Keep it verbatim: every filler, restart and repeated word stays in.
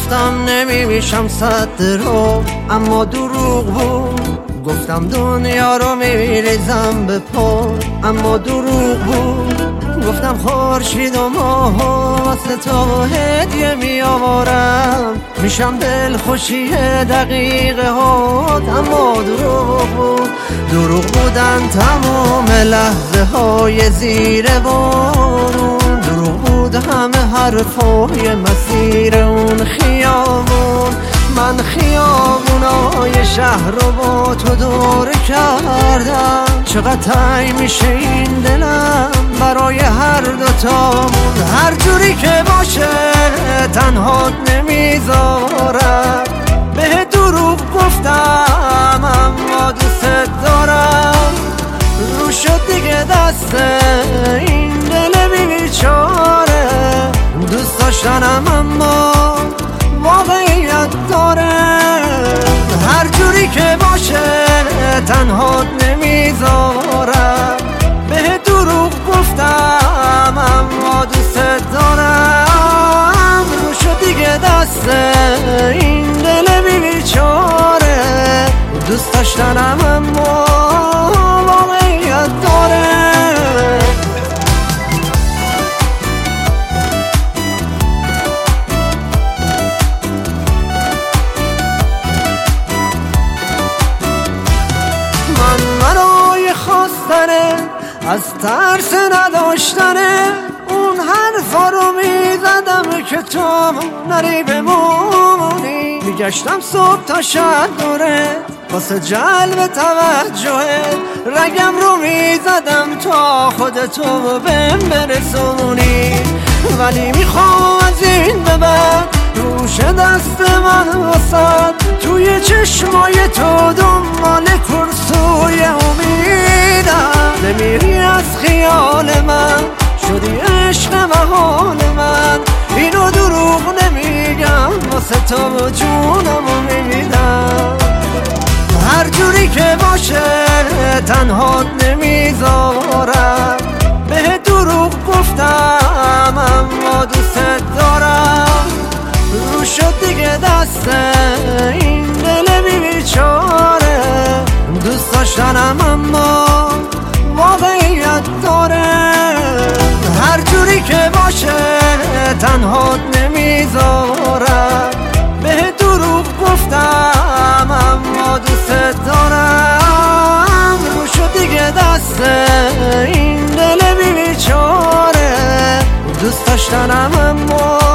گفتم نمیشم صد رو، اما دروغ بود. گفتم دنیا رو میریزم به پا، اما دروغ بود. گفتم خورشید و ماه واسه تو هدیه میآورم، میشم دل خوشی دقیقه هات، اما دروغ بود. دروغ بودن تمام لحظه های زیر بارون، دروغ بود همه حرفای مسیر اون خیابون. من خیابونای شهر رو با تو دور کردم، چقدر تنگ میشه این دلم برای هر دوتامون. هر جوری که باشه تنهات نمیذارم، به دروغ گفتم اما دوست دارم. رو شد دیگه دست این دل بیچاره، دوست داشتنم اما واقعیت داره. هر جوری که باشه تنهات نمیذارم، به دروغ گفتم اما دوست دارم. رو شد دیگه دست این دل بیچاره، دوست داشتنم اما واقعیت داره. از ترس نداشتنه اون حرفا رو میزدم که تو نری بمونی. میگشتم صبح تا شب دوره واسه جلب توجهه، رگم رو میزدم تا خودتو بهم برسونی. ولی میخوام از این به بعد روش دست من واسد، توی چشمای تو دنبال کرسوی امیدم. نمیری از خیال من، شدی عشق محال من. اینو دروغ نمیگم واسه تو جونمو میدم. هر جوری که باشه تنهات نمیذارم، به دروغ گفتم اما دوست دارم. رو شد دیگه دست این دل بیچاره، دوست داشتنم اما واقعیت داره. هر جوری که باشه تنهات نمیذارم، به دروغ گفتم اما دوست دارم. رو شد دیگه دست این دل بیچاره، دوست داشتنم اما